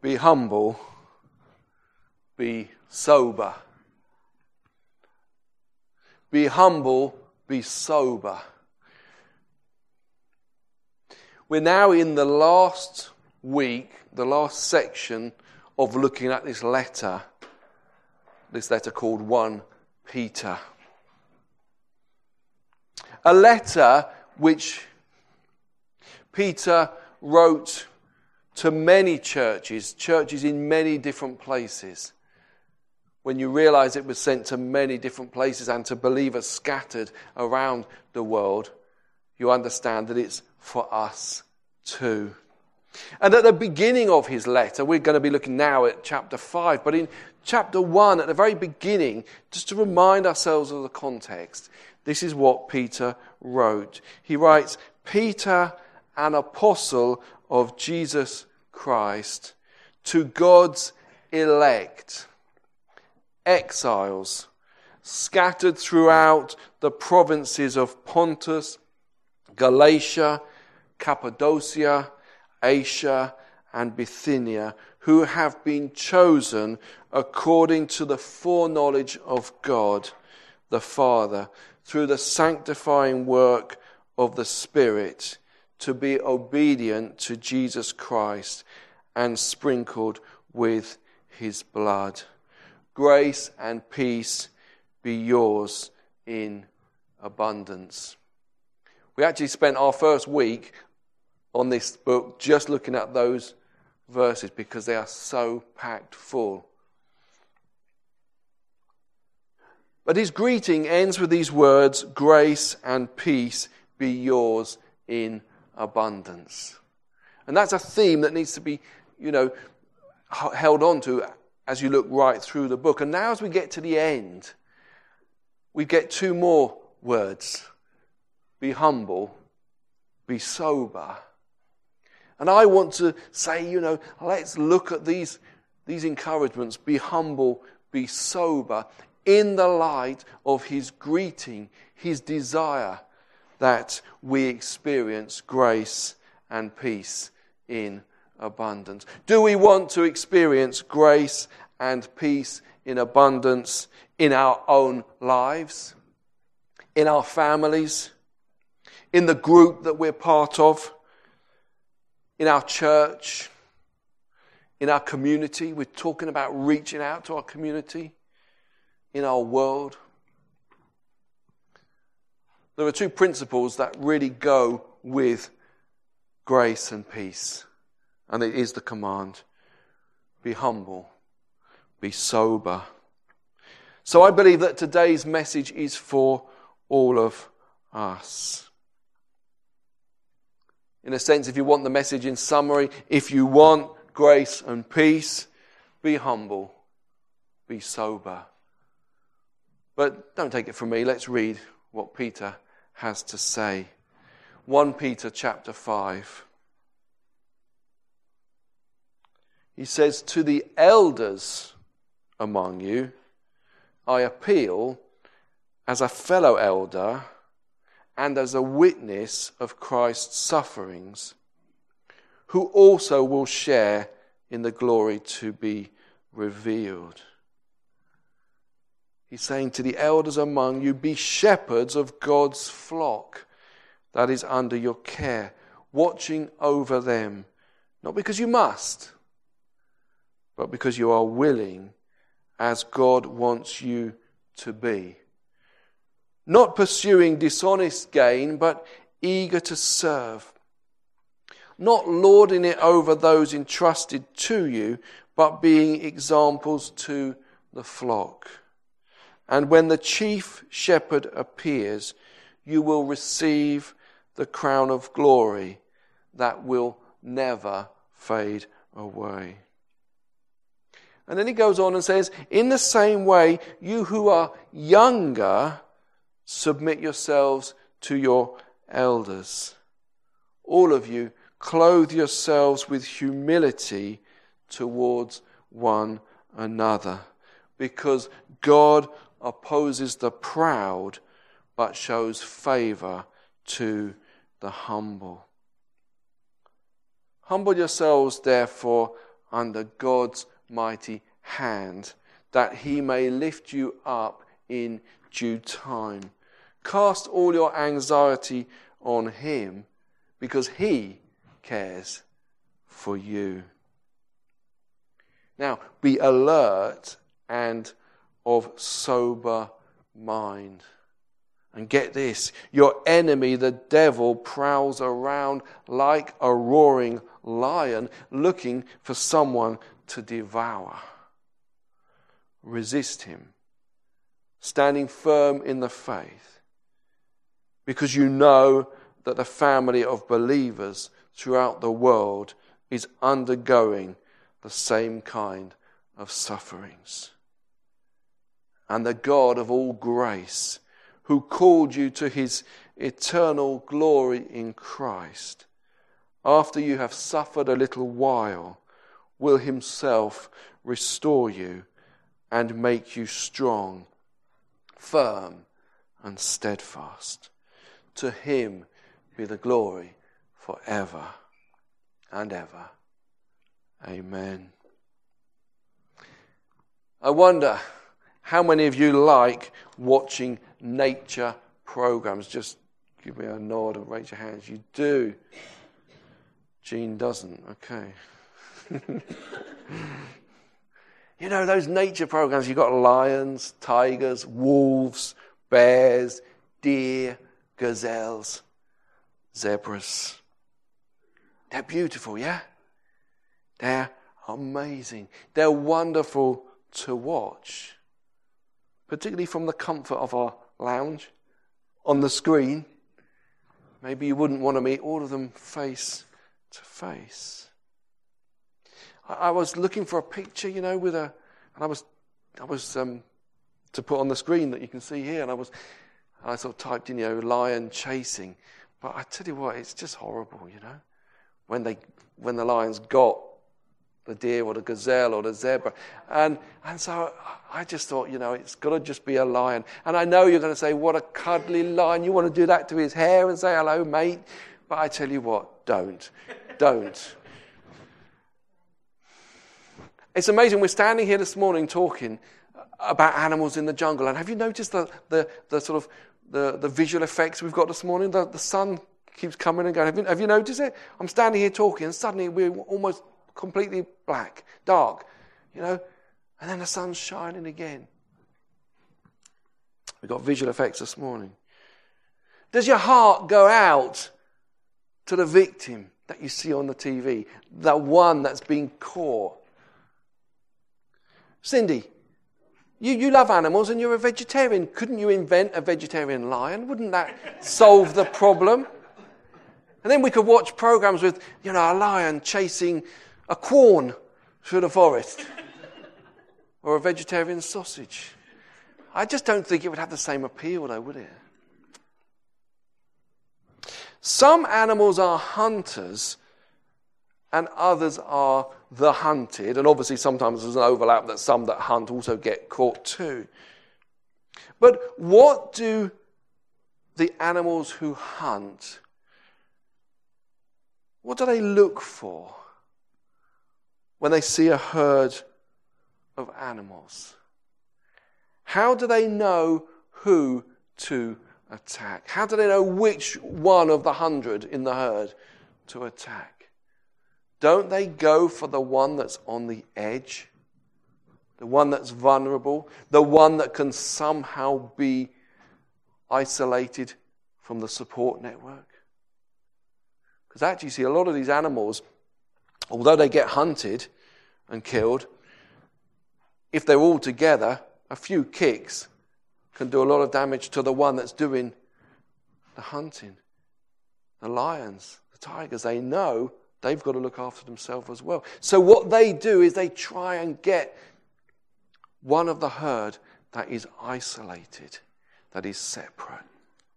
Be humble. Be sober. Be humble. Be sober. We're now in the last week, the last section of looking at this letter called 1 Peter. A letter which Peter wrote to many churches in many different places. When you realize it was sent to many different places and to believers scattered around the world, you understand that it's for us too. And at the beginning of his letter, we're going to be looking now at chapter 5, but in chapter 1, at the very beginning, just to remind ourselves of the context, this is what Peter wrote. He writes, Peter, an apostle of Jesus Christ, to God's elect, exiles, scattered throughout the provinces of Pontus, Galatia, Cappadocia, Asia, and Bithynia, who have been chosen according to the foreknowledge of God the Father, through the sanctifying work of the Spirit, to be obedient to Jesus Christ and sprinkled with his blood. Grace and peace be yours in abundance. We actually spent our first week on this book just looking at those verses because they are so packed full. But his greeting ends with these words, grace and peace be yours in abundance. And that's a theme that needs to be, held on to as you look right through the book. And now as we get to the end, we get two more words. Be humble, be sober. And I want to say, let's look at these encouragements. Be humble, be sober, in the light of his greeting, his desire that we experience grace and peace in abundance. Do we want to experience grace and peace in abundance in our own lives, in our families, in the group that we're part of, in our church, in our community? We're talking about reaching out to our community, in our world. There are two principles that really go with grace and peace. And it is the command. Be humble. Be sober. So I believe that today's message is for all of us. In a sense, if you want the message in summary, if you want grace and peace, be humble. Be sober. But don't take it from me. Let's read what Peter has to say. 1 Peter chapter 5. He says, to the elders among you, I appeal as a fellow elder and as a witness of Christ's sufferings, who also will share in the glory to be revealed. He's saying to the elders among you, be shepherds of God's flock that is under your care, watching over them, not because you must, but because you are willing, as God wants you to be. Not pursuing dishonest gain, but eager to serve. Not lording it over those entrusted to you, but being examples to the flock. And when the chief shepherd appears, you will receive the crown of glory that will never fade away. And then he goes on and says, in the same way, you who are younger, submit yourselves to your elders. All of you, clothe yourselves with humility towards one another, because God opposes the proud, but shows favor to the humble. Humble yourselves, therefore, under God's mighty hand, that he may lift you up in due time. Cast all your anxiety on him, because he cares for you. Now, be alert and of sober mind. And get this, your enemy, the devil, prowls around like a roaring lion, looking for someone to devour. Resist him, standing firm in the faith, because you know that the family of believers throughout the world is undergoing the same kind of sufferings. And the God of all grace, who called you to his eternal glory in Christ, after you have suffered a little while, will himself restore you and make you strong, firm, and steadfast. To him be the glory forever and ever. Amen. I wonder how many of you like watching nature programs. Just give me a nod and raise your hands. You do. Jean doesn't. Okay. You know, those nature programs, you've got lions, tigers, wolves, bears, deer, gazelles, zebras. They're beautiful, yeah? They're amazing. They're wonderful to watch, particularly from the comfort of our lounge on the screen. Maybe you wouldn't want to meet all of them face to face. I was looking for a picture, you know, and I was to put on the screen that you can see here, and I sort of typed in, you know, lion chasing. But I tell you what, it's just horrible, you know, when the lions got the deer or the gazelle or the zebra. And so I just thought, you know, it's got to just be a lion. And I know you're going to say, what a cuddly lion. You want to do that to his hair and say, hello, mate. But I tell you what, don't. It's amazing. We're standing here this morning talking about animals in the jungle. And have you noticed the sort of the visual effects we've got this morning? The sun keeps coming and going. Have you noticed it? I'm standing here talking and suddenly we're almost completely black, dark, you know, and then the sun's shining again. We've got visual effects this morning. Does your heart go out to the victim that you see on the TV, the one that's been caught? Cindy, you love animals and you're a vegetarian. Couldn't you invent a vegetarian lion? Wouldn't that solve the problem? And then we could watch programs with, you know, a lion chasing a quorn through the forest, or a vegetarian sausage. I just don't think it would have the same appeal, though, would it? Some animals are hunters and others are the hunted. And obviously sometimes there's an overlap that some that hunt also get caught too. But what do the animals who hunt, what do they look for when they see a herd of animals? How do they know who to attack? How do they know which one of the 100 in the herd to attack? Don't they go for the one that's on the edge? The one that's vulnerable? The one that can somehow be isolated from the support network? Because actually, see, a lot of these animals, although they get hunted and killed, if they're all together, a few kicks can do a lot of damage to the one that's doing the hunting. The lions, the tigers, they know they've got to look after themselves as well. So what they do is they try and get one of the herd that is isolated, that is separate.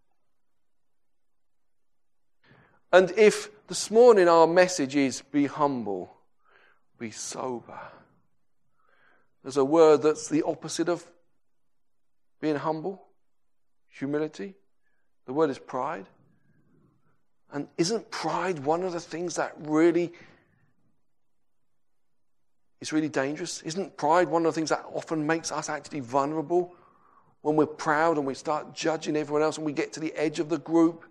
And if this morning our message is be humble, be sober, there's a word that's the opposite of being humble, humility. The word is pride. And isn't pride one of the things that really it's really dangerous. Isn't pride one of the things that often makes us actually vulnerable? When we're proud and we start judging everyone else and we get to the edge of the group,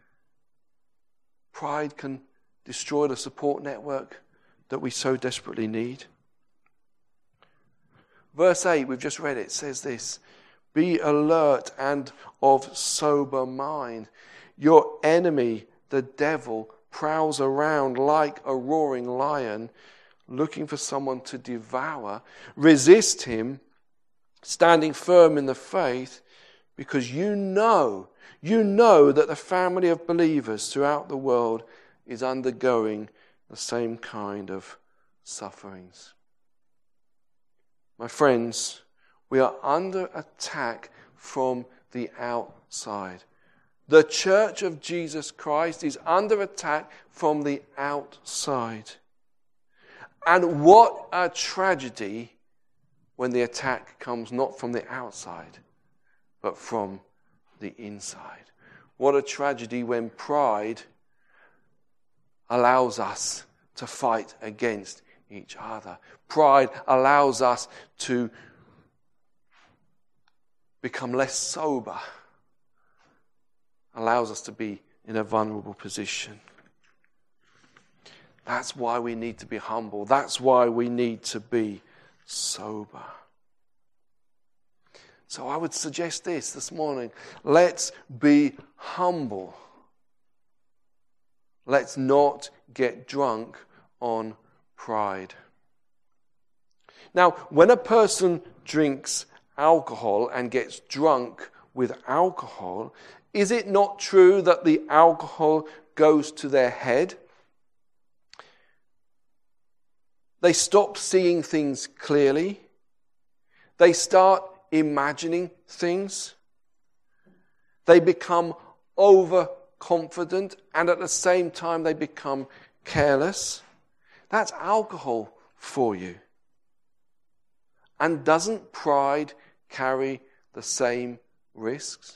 pride can destroy the support network that we so desperately need. Verse 8, we've just read it, says this: be alert and of sober mind. Your enemy, the devil, prowls around like a roaring lion, looking for someone to devour. Resist him, standing firm in the faith, because you know that the family of believers throughout the world is undergoing the same kind of sufferings. My friends, we are under attack from the outside. The Church of Jesus Christ is under attack from the outside. And what a tragedy when the attack comes not from the outside, but from the inside. What a tragedy when pride allows us to fight against each other. Pride allows us to become less sober, allows us to be in a vulnerable position. That's why we need to be humble. That's why we need to be sober. So I would suggest this morning. Let's be humble. Let's not get drunk on pride. Now, when a person drinks alcohol and gets drunk with alcohol, is it not true that the alcohol goes to their head? They stop seeing things clearly. They start imagining things. They become overconfident, and at the same time they become careless. That's alcohol for you. And doesn't pride carry the same risks?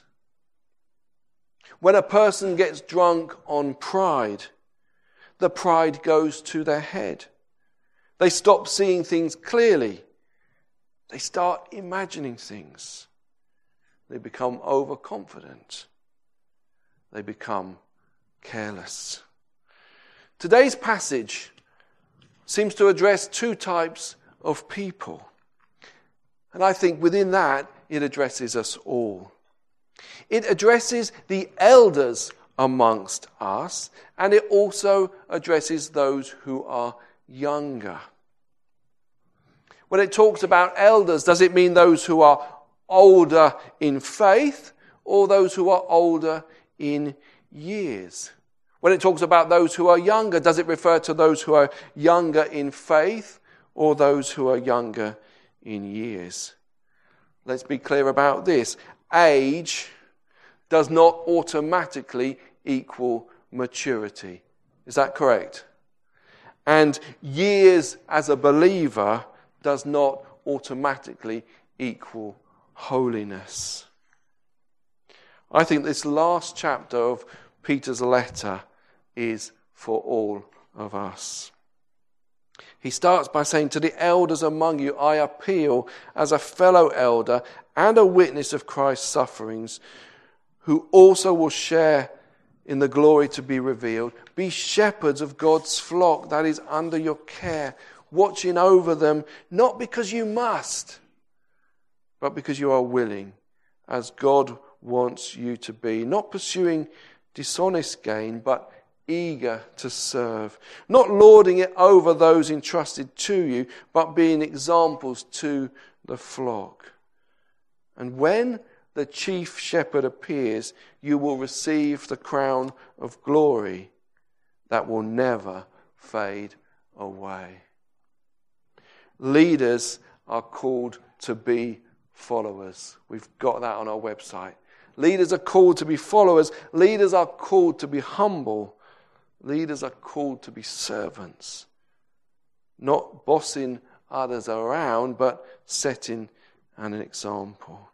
When a person gets drunk on pride, the pride goes to their head. They stop seeing things clearly. They start imagining things. They become overconfident. They become careless. Today's passage seems to address two types of people. And I think within that, it addresses us all. It addresses the elders amongst us, and it also addresses those who are younger. When it talks about elders, does it mean those who are older in faith or those who are older in years? When it talks about those who are younger, does it refer to those who are younger in faith or those who are younger in years? Let's be clear about this. Age does not automatically equal maturity. Is that correct? And years as a believer does not automatically equal holiness. I think this last chapter of Peter's letter is for all of us. He starts by saying, to the elders among you, I appeal as a fellow elder and a witness of Christ's sufferings, who also will share in the glory to be revealed. Be shepherds of God's flock that is under your care, watching over them, not because you must, but because you are willing, as God wants you to be, not pursuing dishonest gain, but eager to serve, not lording it over those entrusted to you, but being examples to the flock. And when the chief shepherd appears, you will receive the crown of glory that will never fade away. Leaders are called to be followers. We've got that on our website. Leaders are called to be followers. Leaders are called to be humble. Leaders are called to be servants. Not bossing others around, but setting an example.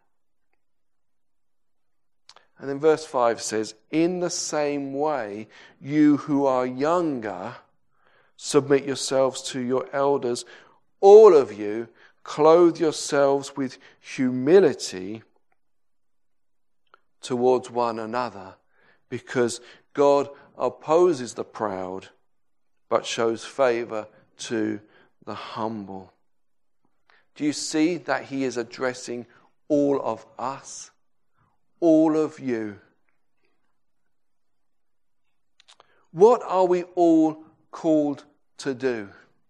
And then verse 5 says, in the same way, you who are younger, submit yourselves to your elders. all of you, clothe yourselves with humility towards one another, because God opposes the proud, but shows favor to the humble. Do you see that he is addressing all of us? All of you. What are we all called to do?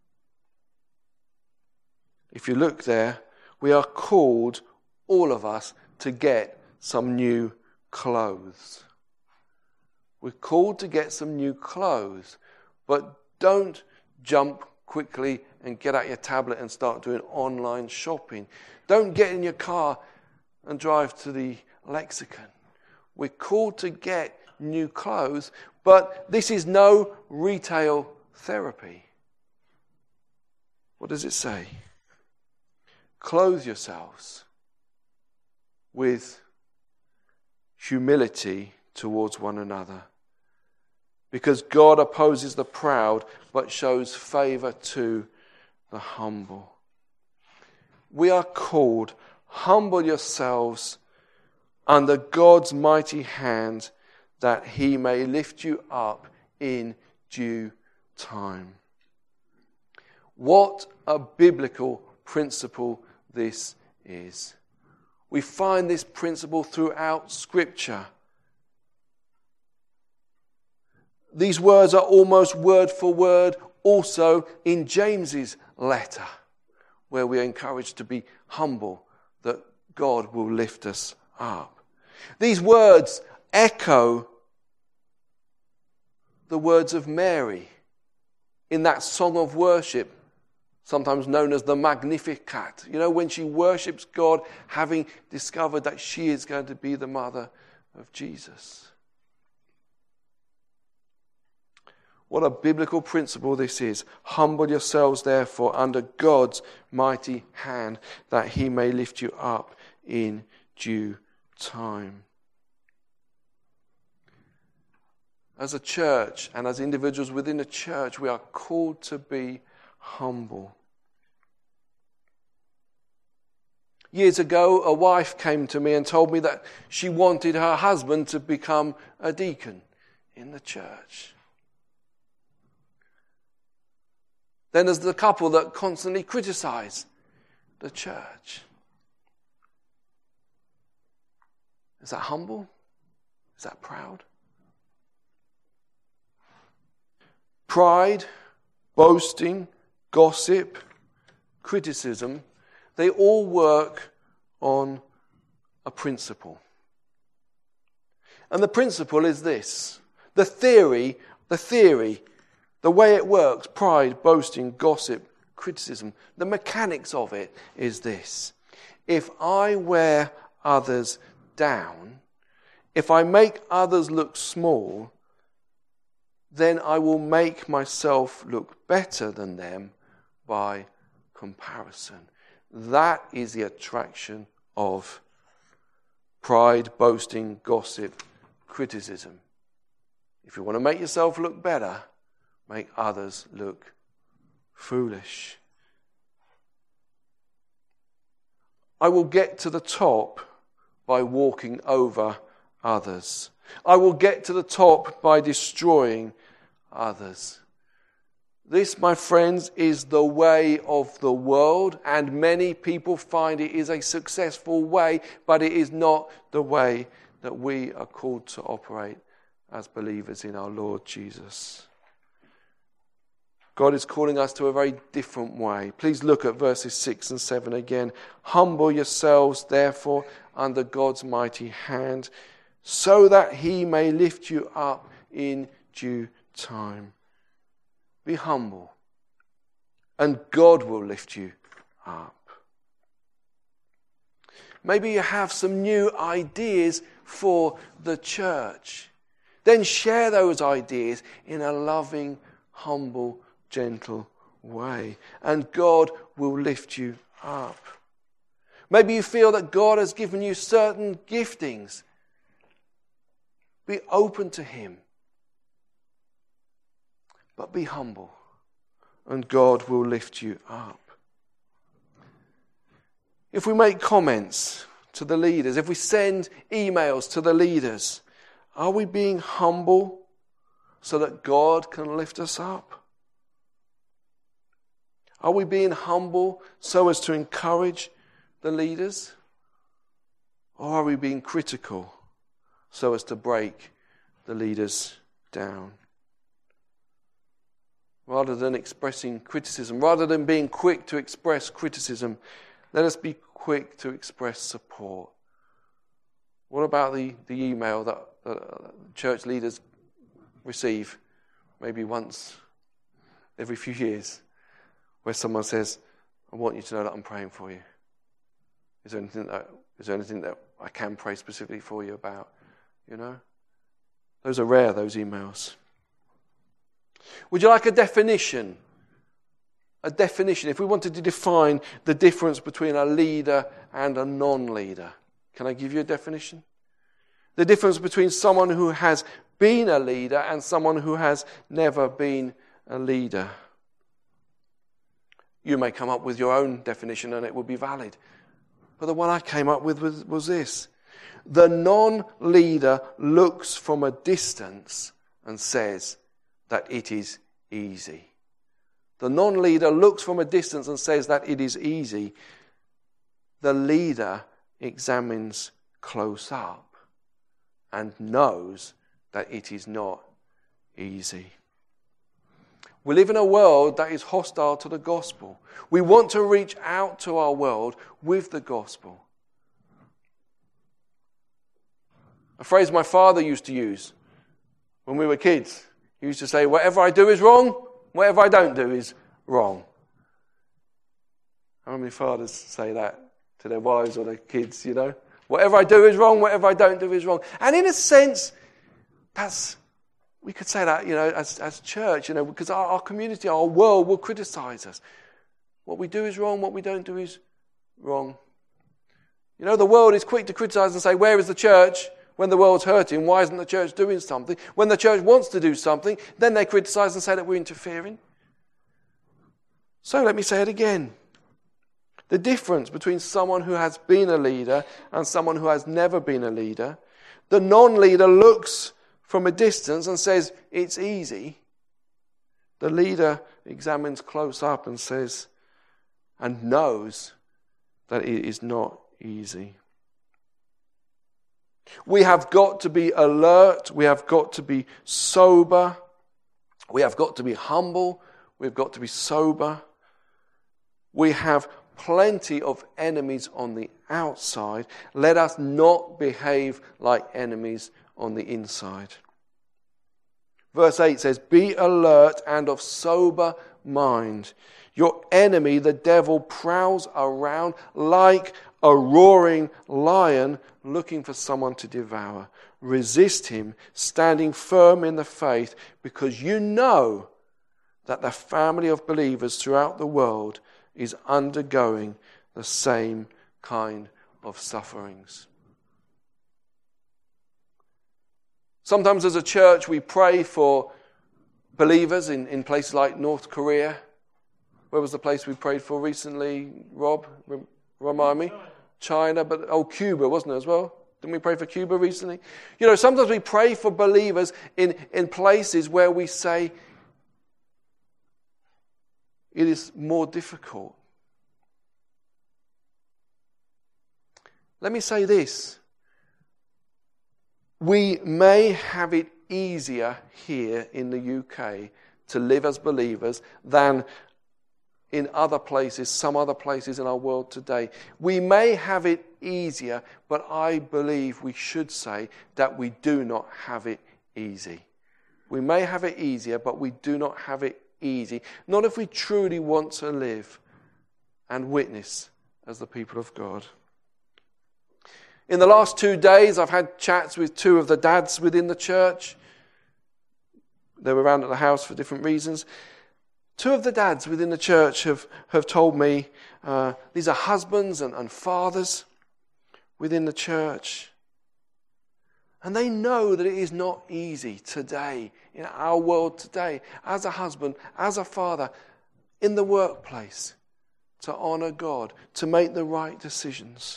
If you look there, we are called, all of us, to get some new clothes. We're called to get some new clothes, but don't jump quickly and get out your tablet and start doing online shopping. Don't get in your car and drive to the lexicon. We're called to get new clothes, but this is no retail therapy. What does it say? Clothe yourselves with humility towards one another, because God opposes the proud but shows favor to the humble. We are called, humble yourselves under God's mighty hand, that he may lift you up in due time. What a biblical principle this is. We find this principle throughout Scripture. These words are almost word for word also in James's letter, where we are encouraged to be humble, that God will lift us up. These words echo the words of Mary in that song of worship, sometimes known as the Magnificat. You know, when she worships God, having discovered that she is going to be the mother of Jesus. What a biblical principle this is. Humble yourselves, therefore, under God's mighty hand, that he may lift you up in due time. As a church and as individuals within the church, we are called to be humble. Years ago, a wife came to me and told me that she wanted her husband to become a deacon in the church. Then there's the couple that constantly criticize the church. Is that humble? Is that proud? Pride, boasting, gossip, criticism, they all work on a principle. And the principle is this. The theory, the way it works, pride, boasting, gossip, criticism, the mechanics of it is this. If I wear others down, if I make others look small, then I will make myself look better than them by comparison. That is the attraction of pride, boasting, gossip, criticism. If you want to make yourself look better, make others look foolish. I will get to the top by walking over others. I will get to the top by destroying others. This, my friends, is the way of the world, and many people find it is a successful way, but it is not the way that we are called to operate as believers in our Lord Jesus. God is calling us to a very different way. Please look at verses 6 and 7 again. Humble yourselves, therefore, under God's mighty hand, so that he may lift you up in due time. Be humble, and God will lift you up. Maybe you have some new ideas for the church. Then share those ideas in a loving, humble, gentle way, and God will lift you up. Maybe you feel that God has given you certain giftings. Be open to him. But be humble, and God will lift you up. If we make comments to the leaders, if we send emails to the leaders, are we being humble so that God can lift us up? Are we being humble so as to encourage the leaders? Or are we being critical so as to break the leaders down? Rather than expressing criticism, rather than being quick to express criticism, let us be quick to express support. What about the email that church leaders receive maybe once every few years, where someone says, I want you to know that I'm praying for you. Is there anything that I can pray specifically for you about? You know? Those are rare, those emails. Would you like a definition? A definition. If we wanted to define the difference between a leader and a non-leader, can I give you a definition? The difference between someone who has been a leader and someone who has never been a leader. You may come up with your own definition and it will be valid. But the one I came up with was this. The non-leader looks from a distance and says that it is easy. The non-leader looks from a distance and says that it is easy. The leader examines close up and knows that it is not easy. We live in a world that is hostile to the gospel. We want to reach out to our world with the gospel. A phrase my father used to use when we were kids. He used to say, whatever I do is wrong, whatever I don't do is wrong. How many fathers say that to their wives or their kids, you know? Whatever I do is wrong, whatever I don't do is wrong. And in a sense, we could say that, you know, as church, you know, because our community, our world will criticize us. What we do is wrong, what we don't do is wrong. You know, the world is quick to criticize and say, where is the church? When the world's hurting, why isn't the church doing something? When the church wants to do something, then they criticize and say that we're interfering. So let me say it again. The difference between someone who has been a leader and someone who has never been a leader. The non-leader looks from a distance and says, it's easy. The leader examines close up and says, and knows that it is not easy. We have got to be alert. We have got to be sober. We have got to be humble. We've got to be sober. We have plenty of enemies on the outside. Let us not behave like enemies on the inside. Verse 8 says, be alert and of sober mind. Your enemy, the devil, prowls around like a roaring lion looking for someone to devour. Resist him, standing firm in the faith, because you know that the family of believers throughout the world is undergoing the same kind of sufferings. Sometimes as a church we pray for believers in places like North Korea. Where was the place we prayed for recently, Rob? Remind me? China, but Cuba, wasn't it as well? Didn't we pray for Cuba recently? You know, sometimes we pray for believers in places where we say it is more difficult. Let me say this. We may have it easier here in the UK to live as believers than in other places, some other places in our world today. We may have it easier, but I believe we should say that we do not have it easy. We may have it easier, but we do not have it easy. Not if we truly want to live and witness as the people of God. In the last 2 days, I've had chats with 2 of the dads within the church. They were around at the house for different reasons. 2 of the dads within the church have told me, these are husbands and fathers within the church. And they know that it is not easy today, in our world today, as a husband, as a father, in the workplace, to honour God, to make the right decisions.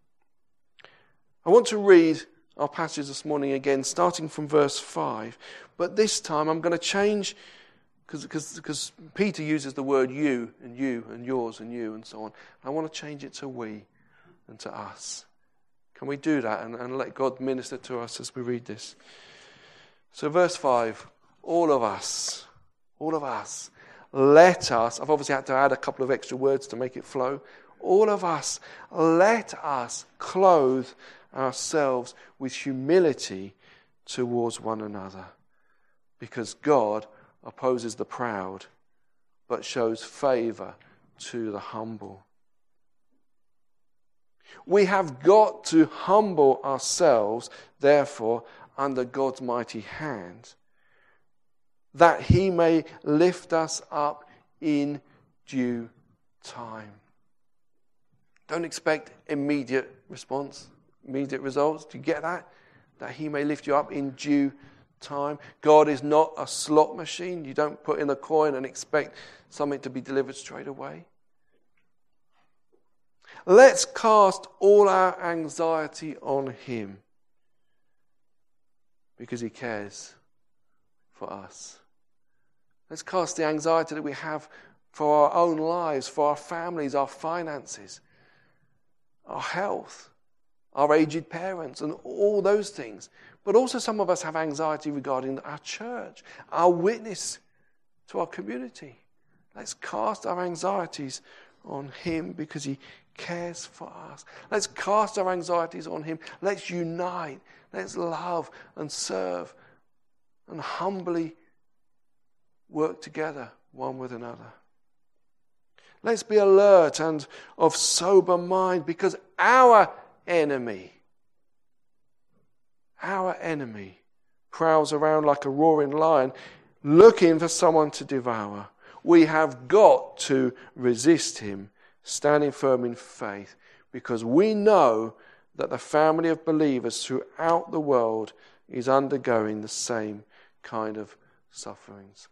I want to read our passage this morning again, starting from verse 5. But this time I'm going to change, because Peter uses the word you and yours and you and so on. I want to change it to we and to us. Can we do that and let God minister to us as we read this? So verse 5, all of us, let us, I've obviously had to add a couple of extra words to make it flow. All of us, let us clothe ourselves with humility towards one another, because God opposes the proud, but shows favour to the humble. We have got to humble ourselves, therefore, under God's mighty hand, that he may lift us up in due time. Don't expect immediate response, immediate results. Do you get that? That he may lift you up in due time. God is not a slot machine. You don't put in a coin and expect something to be delivered straight away. Let's cast all our anxiety on him, because he cares for us. Let's cast the anxiety that we have for our own lives, for our families, our finances, our health, our aged parents, and all those things. But also some of us have anxiety regarding our church, our witness to our community. Let's cast our anxieties on him, because he cares for us. Let's cast our anxieties on him. Let's unite. Let's love and serve and humbly work together one with another. Let's be alert and of sober mind, because our enemy prowls around like a roaring lion, looking for someone to devour. We have got to resist him, standing firm in faith, because we know that the family of believers throughout the world is undergoing the same kind of sufferings.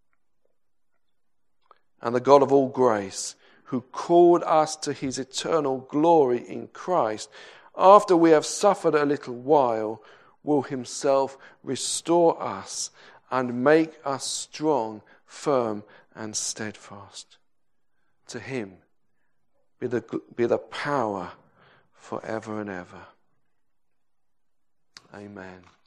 And the God of all grace, who called us to his eternal glory in Christ, after we have suffered a little while, will himself restore us and make us strong, firm, and steadfast. To him be the power forever and ever. Amen.